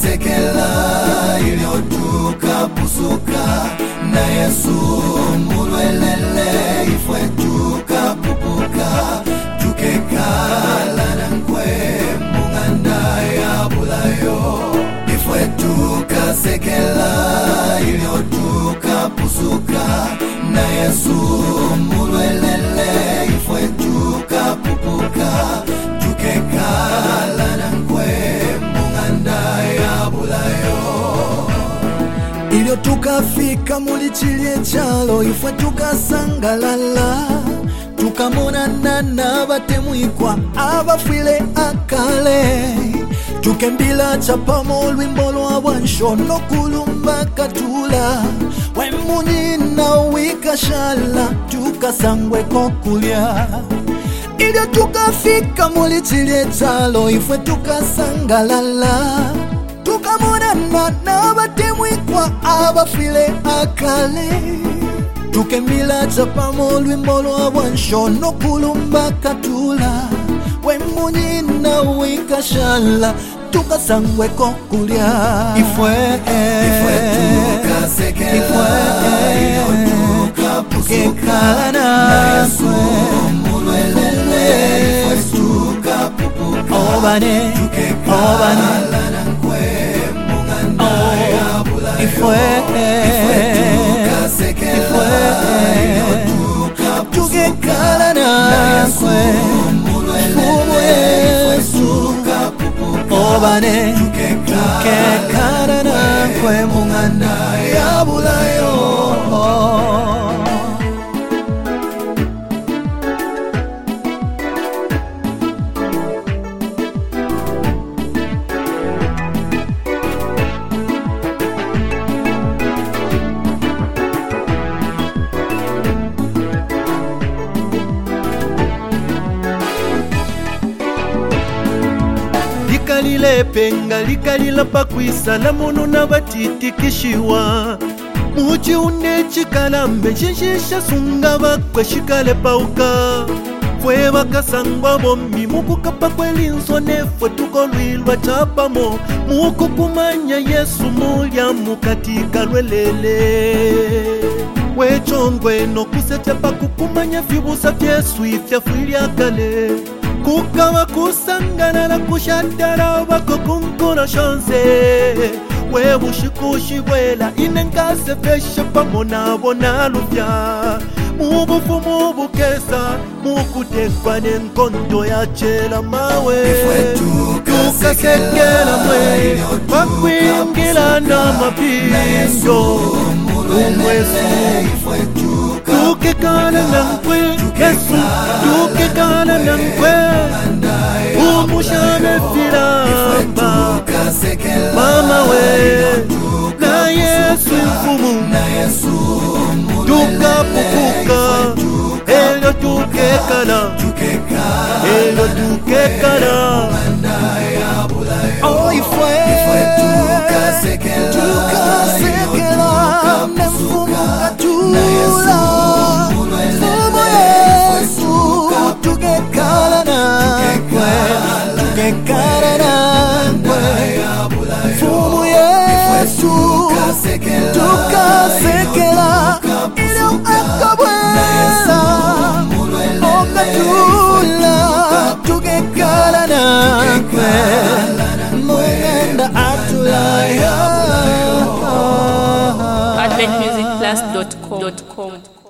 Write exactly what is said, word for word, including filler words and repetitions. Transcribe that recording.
tukasekela iliotuka pusuka na Yesu mulwelele ifwe tukapupuka tukekala nankwe munganda ya bulayo ifwe tukasekela iliotuka pusuka na Yesu mulwelele ifwe tukapupuka tukekala nankwe munganda ya bulayo ilio tukafika mulichilie chalo ifwe tukasangalala tukamonana na batemwikwa abafile akale tukembila chapamo lwimbo lwa bwansho nokulumba katula wemunina wikashala tukasangwe kokulya ilio tukafika mulichilie chalo ifwe tukasangalala tukamonana na batemwikwa abafile akale tukembila chapamo lwimbo lwa bwansho nokulumba katula wemunina wikashala tukasangwe kokulya ifwe ifwe tukasekela tukekala naswe mulwelele ifwe tukapupuka obane obane ifwe ifwe tukekala naswe fumu Yesu obane tukekala nakwe munganda ya bulayo Likalile penga likalila pakwisa na mono na batitikishiwa muchi une chikalambe shishisha sunga bakwe shikale pauka fwe bakasangwa bommi mukukapa kwelinso nefwe tukolwilwa chapamo mukukumanya Yesu mulya mukatika lwelele wechongwe no kusetya pakukumanya vibusa vyesu ifya fwilya kale kukawa kusangana na kushatara wako kunkuna shanse webushikushi wela inengase fesha pamona bona lupya mubufu mubukesa mukutekwa nenkondo ya chela mawe tukasekela mwe pakwingila na mapingo umwesu tukekala nankwe Yesu tukekala nankwe umushane filamba mama we na Yesu mfumu tukapupuka elo tukekala elo tukekala oh ifwe tukasekela tukasekela mfumu katula tukekala nakwe tukekala nakwe fumu Yesu tukasekela ilio akabwela okatula tukekala nakwe mungenda atulaya advent music class dot com